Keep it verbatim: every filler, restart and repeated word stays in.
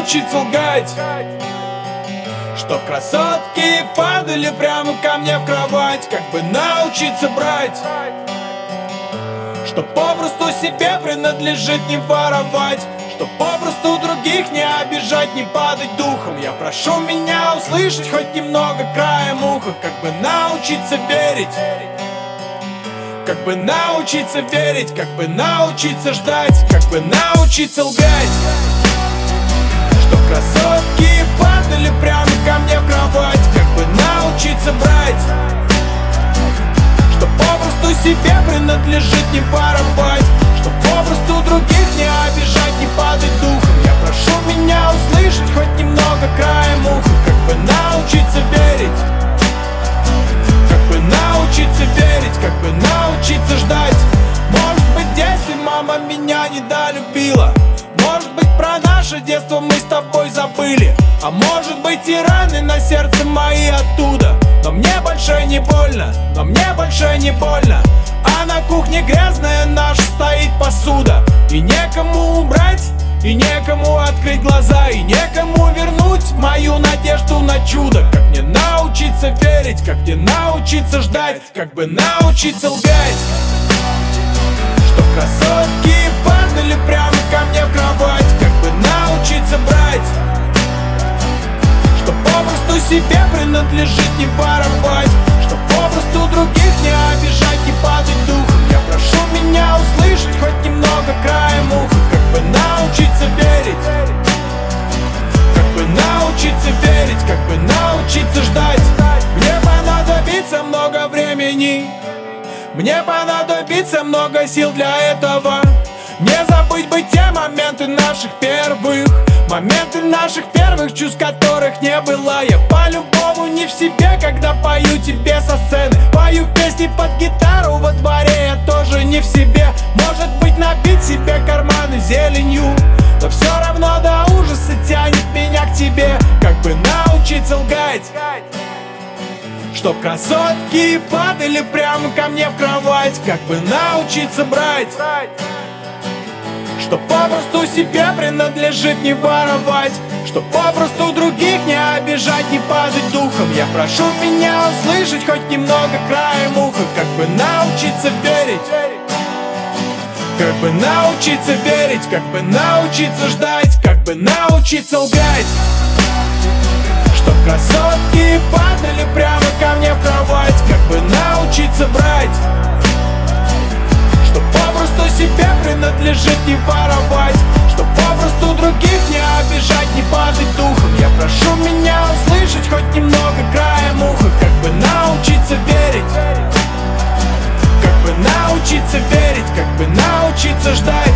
научиться лгать, чтоб красотки падали прямо ко мне в кровать. Как бы научиться брать, чтоб попросту себе принадлежит, не воровать, чтоб попросту других не обижать, не падать духом. Я прошу меня услышать хоть немного краем уха. Как бы научиться верить, как бы научиться верить, как бы научиться ждать, как бы научиться лгать, чтоб красотки падали прямо ко мне в кровать. Как бы научиться брать, чтоб попросту себе принадлежит, не воровать, чтоб попросту других не обижать, не падать духом. Я прошу меня услышать хоть немного краем уха. Как бы научиться верить, как бы научиться верить, как бы научиться ждать. Может быть, в детстве мама меня недолюбила, может быть, про наше детство мы с тобой забыли, а может быть, и раны на сердце мои оттуда. Но мне больше не больно, но мне больше не больно. А на кухне грязная наша стоит посуда, и некому убрать, и некому открыть глаза, и некому вернуть мою надежду на чудо. Как мне научиться верить, как мне научиться ждать, как бы научиться лгать, чтоб красотки падали прямо ко мне в кровать. Как бы научиться брать, чтоб попросту себе принадлежит, не воровать, чтоб попросту других не обижать, не падать духом. Я прошу меня услышать хоть немного краем уха. Как бы научиться верить, как бы научиться верить, как бы научиться ждать. Мне понадобится много времени, мне понадобится много сил для этого. Не забыть бы те моменты наших первых, моменты наших первых чувств, которых не было. Я по-любому не в себе, когда пою тебе со сцены, пою песни под гитару во дворе, я тоже не в себе. Может быть, набить себе карманы зеленью, но все равно до ужаса тянет меня к тебе. Как бы научиться лгать, чтоб красотки падали прямо ко мне в кровать. Как бы научиться брать, чтоб попросту себе принадлежит, не воровать, чтоб попросту других не обижать, не падать духом. Я прошу меня услышать хоть немного краем уха. Как бы научиться верить, как бы научиться верить, как бы научиться ждать, как бы научиться лгать, чтоб красотки падали прямо ко мне в кровать. Как бы научиться брать, чтоб попросту себе принадлежит, не воровать, чтоб попросту других не обижать, не падать духом. Я прошу меня услышать хоть немного краем уха. Как бы научиться верить, как бы научиться верить, как бы научиться ждать.